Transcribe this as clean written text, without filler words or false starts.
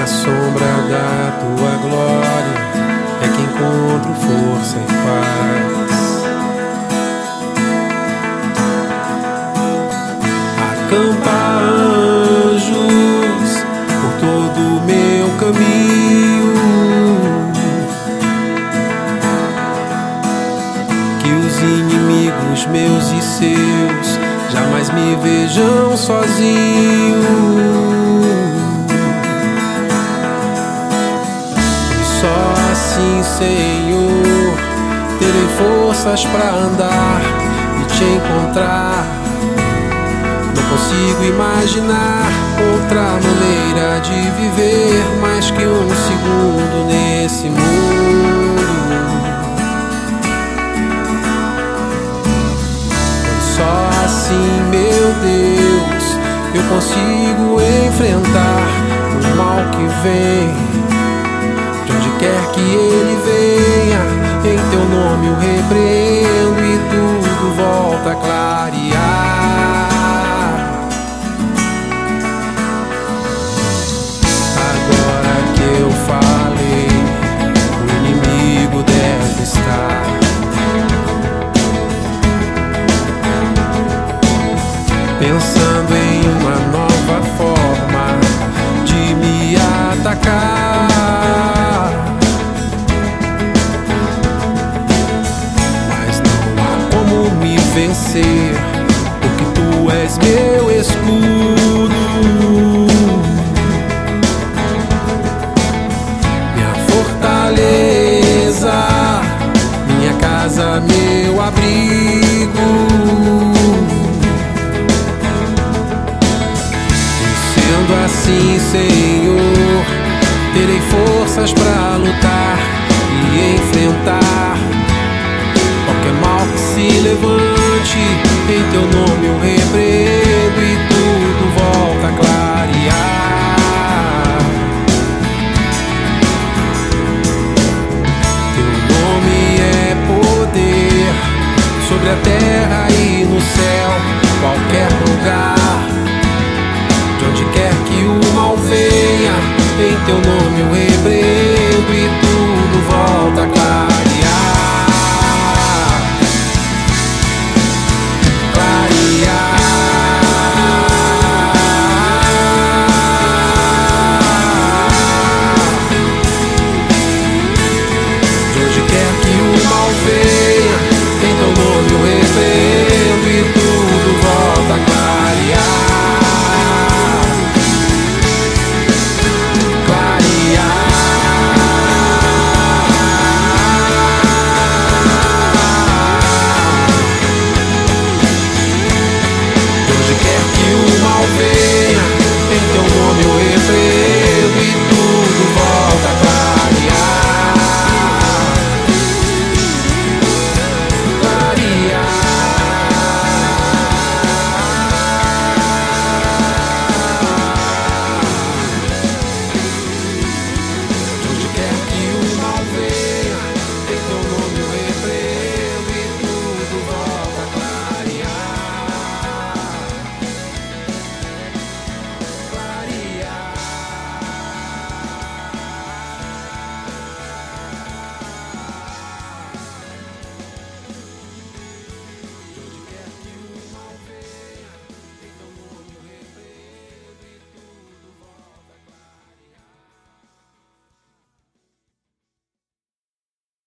Na sombra da tua glória é que encontro força e paz. Acampa anjos por todo o meu caminho, que os inimigos meus e seus jamais me vejam sozinho. Só assim, Senhor, terei forças pra andar e te encontrar. Não consigo imaginar outra maneira de viver mais que um segundo nesse mundo. Só assim, meu Deus, eu consigo enfrentar o mal que vem. De onde quer que ele venha, em teu nome eu repreendo e tudo volta a clarear. Agora que eu falei, o inimigo deve estar pensando em uma nova forma de me atacar. Mas não há como me vencer, porque tu és meu escudo, minha fortaleza, minha casa, meu abrigo. Sendo assim, Senhor, terei forças pra lutar e enfrentar qualquer mal que se levante. Em teu nome eu repreendo e tudo volta a clarear. Teu nome é poder sobre a terra e no céu, qualquer lugar. De onde quer que o mal venha, em teu nome eu repreendo.